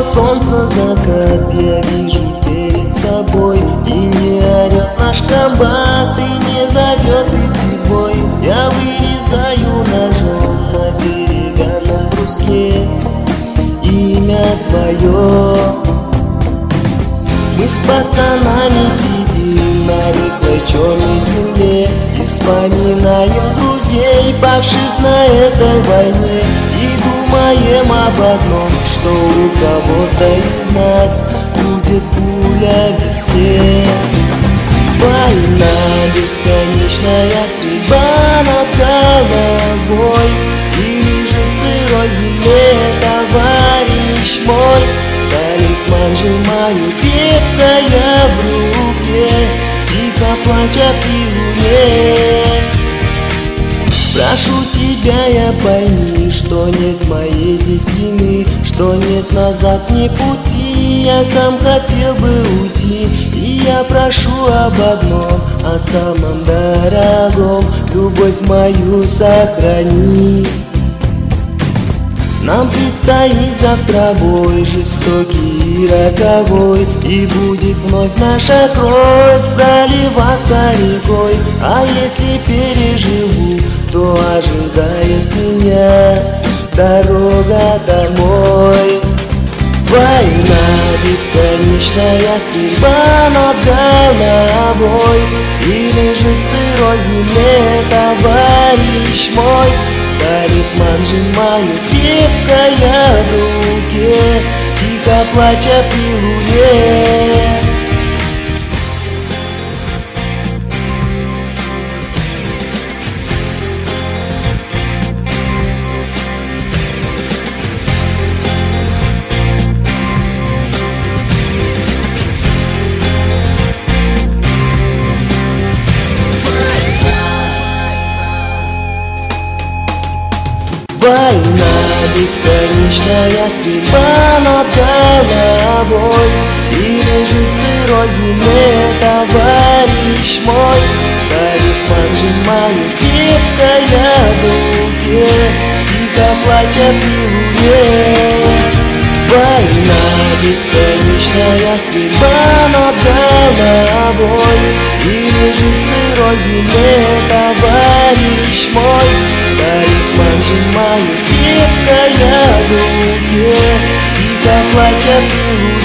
солнца закат я вижу перед собой. И не орет наш комбат, и не зовет идти в бой. Я вырезаю ножом на деревянном бруске имя твое. Мы с пацанами сидим на рыхлой черной земле и вспоминаем друзей, павших на этой войне. И думаем об одном, что у кого-то из нас будет пуля в виске. Война, бесконечная стрельба над головой, и лежит в сырой земле товарищ мой. Талисман сжимаю крепко я в руке, тихо плача при луне. Прошу тебя, я пойми, что нет моей здесь вины, что нет назад ни пути. Я сам хотел бы уйти, и я прошу об одном, о самом дорогом: любовь мою сохрани. Нам предстоит завтра бой жестокий и роковой, и будет вновь наша кровь проливаться рекой. А если переживу, то ожидает меня дорога домой. Война, бесконечная стрельба над головой, и лежит в сырой земле товарищ мой. Талисман сжимаю крепко я в руке, тихо плача при луне. Война, бесконечная стрельба над головой, и лежит в сырой земле товарищ мой. Талисман сжимаю крепко я в руке, тихо плача при луне. Война, бесконечная стрельба над головой, и лежит в сырой земле товарищ мой. Талисман сжимаю крепко я в руке, тихо плача при луне.